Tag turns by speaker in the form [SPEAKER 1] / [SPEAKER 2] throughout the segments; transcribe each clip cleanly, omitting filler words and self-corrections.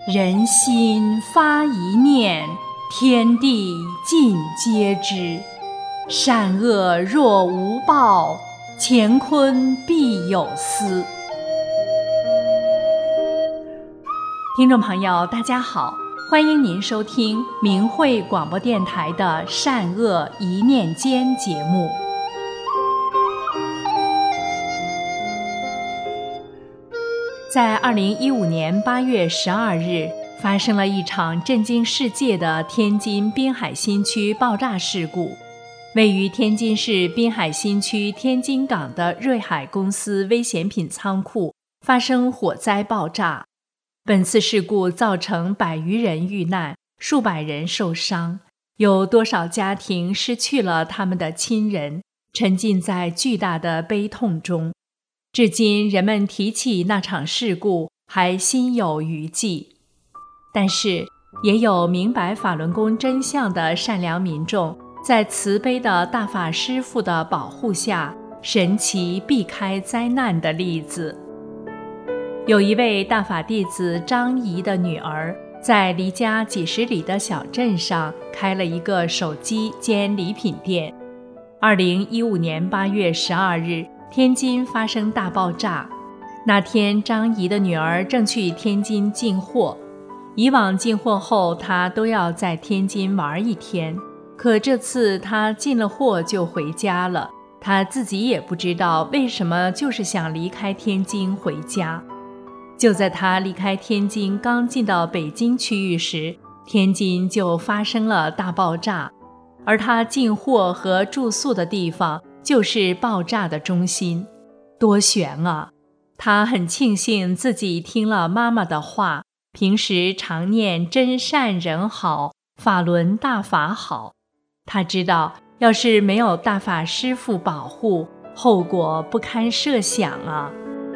[SPEAKER 1] 人心发一念，天地尽皆知。善恶若无报，乾坤必有私。听众朋友大家好，欢迎您收听明慧广播电台的善恶一念间节目。在2015年8月12日，发生了一场震惊世界的天津滨海新区爆炸事故。位于天津市滨海新区天津港的瑞海公司危险品仓库发生火灾爆炸。本次事故造成100余人遇难，数百人受伤，有多少家庭失去了他们的亲人，沉浸在巨大的悲痛中。至今人们提起那场事故还心有余悸。但是也有明白法轮功真相的善良民众，在慈悲的大法师父的保护下，神奇避开灾难的例子。有一位大法弟子张姨的女儿，在离家几十里的小镇上开了一个手机兼礼品店。2015年8月12日，天津发生大爆炸。那天张姨的女儿正去天津进货，以往进货后她都要在天津玩一天，可这次她进了货就回家了，她自己也不知道为什么，就是想离开天津回家。就在她离开天津刚进到北京区域时，天津就发生了大爆炸，而她进货和住宿的地方就是爆炸的中心。多悬啊！她很庆幸自己听了妈妈的话，平时常念真善人好，法轮大法好。她知道要是没有大法师父保护，后果不堪设想啊。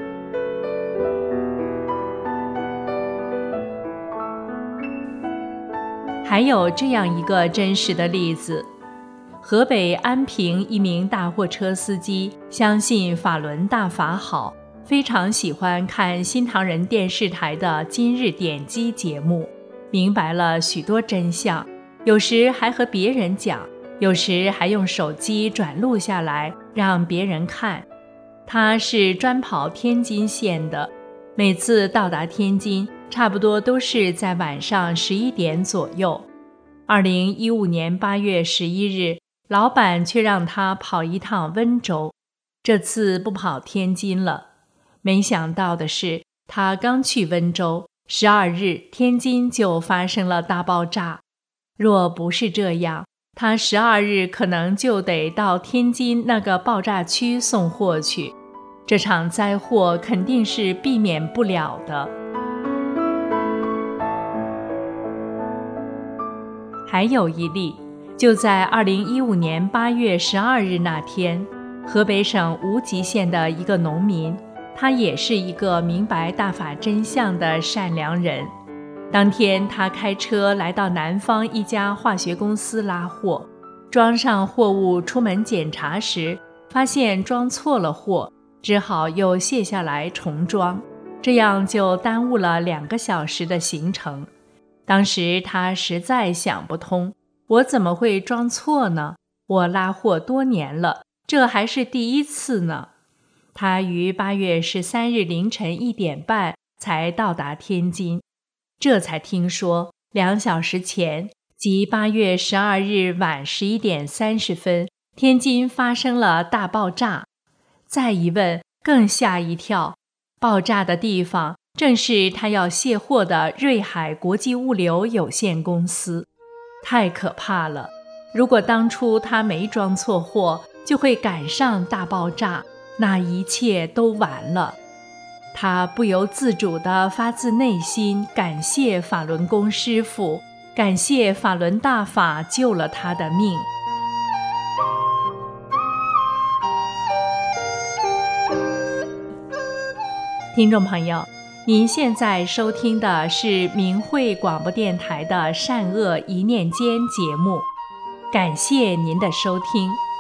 [SPEAKER 1] 还有这样一个真实的例子，河北安平一名大货车司机相信法轮大法好，非常喜欢看新唐人电视台的今日点击节目，明白了许多真相，有时还和别人讲，有时还用手机转录下来让别人看。他是专跑天津线的，每次到达天津差不多都是在晚上11点左右。2015年8月11日，老板却让他跑一趟温州，这次不跑天津了。没想到的是，他刚去温州，12日天津就发生了大爆炸。若不是这样，他12日可能就得到天津那个爆炸区送货去，这场灾祸肯定是避免不了的。还有一例，就在2015年8月12日那天，河北省无极县的一个农民，他也是一个明白大法真相的善良人。当天他开车来到南方一家化学公司拉货，装上货物出门检查时，发现装错了货，只好又卸下来重装，这样就耽误了2个小时的行程。当时他实在想不通，我怎么会装错呢？我拉货多年了，这还是第一次呢。他于8月13日凌晨1点半才到达天津，这才听说2小时前，即8月12日晚11点30分，天津发生了大爆炸。再一问，更吓一跳，爆炸的地方正是他要卸货的瑞海国际物流有限公司。太可怕了！如果当初他没装错货，就会赶上大爆炸，那一切都完了。他不由自主地发自内心感谢法轮功师父，感谢法轮大法救了他的命。听众朋友，您现在收听的是明慧广播电台的善恶一念间节目，感谢您的收听。